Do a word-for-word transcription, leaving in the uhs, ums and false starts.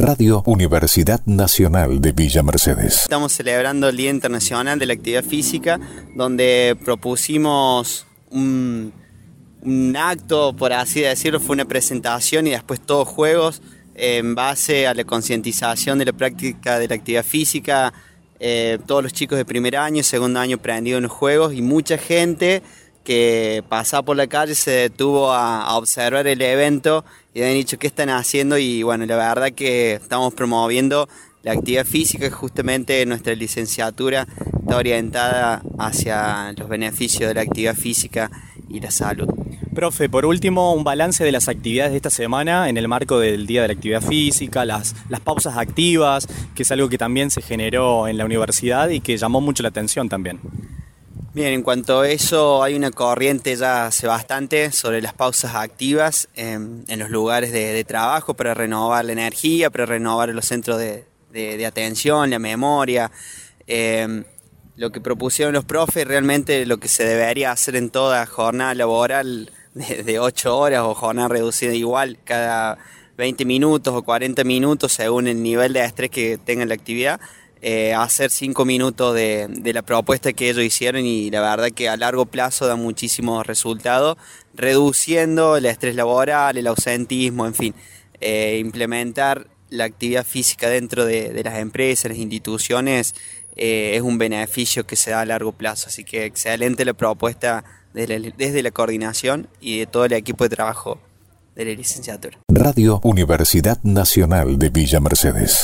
Radio Universidad Nacional de Villa Mercedes. Estamos celebrando el Día Internacional de la Actividad Física, donde propusimos un, un acto, por así decirlo, fue una presentación y después todos juegos en base a la concientización de la práctica de la actividad física. Eh, todos los chicos de primer año, segundo año aprendido en los juegos y mucha gente que pasaba por la calle se detuvo a, a observar el evento y habían dicho qué están haciendo, y bueno, la verdad que estamos promoviendo la actividad física. Justamente nuestra licenciatura está orientada hacia los beneficios de la actividad física y la salud. Profe, por último, un balance de las actividades de esta semana en el marco del Día de la Actividad Física, las, las pausas activas, que es algo que también se generó en la universidad y que llamó mucho la atención también. Bien, en cuanto a eso, hay una corriente ya hace bastante sobre las pausas activas en, en los lugares de, de trabajo para renovar la energía, para renovar los centros de, de, de atención, la memoria. Eh, lo que propusieron los profes, realmente lo que se debería hacer en toda jornada laboral de, de ocho horas o jornada reducida igual, cada veinte minutos o cuarenta minutos según el nivel de estrés que tenga la actividad. Eh, hacer cinco minutos de, de la propuesta que ellos hicieron, y la verdad que a largo plazo da muchísimos resultados, reduciendo el estrés laboral, el ausentismo, en fin. Eh, implementar la actividad física dentro de, de las empresas, las instituciones, eh, es un beneficio que se da a largo plazo. Así que excelente la propuesta desde la, desde la coordinación y de todo el equipo de trabajo de la licenciatura. Radio Universidad Nacional de Villa Mercedes.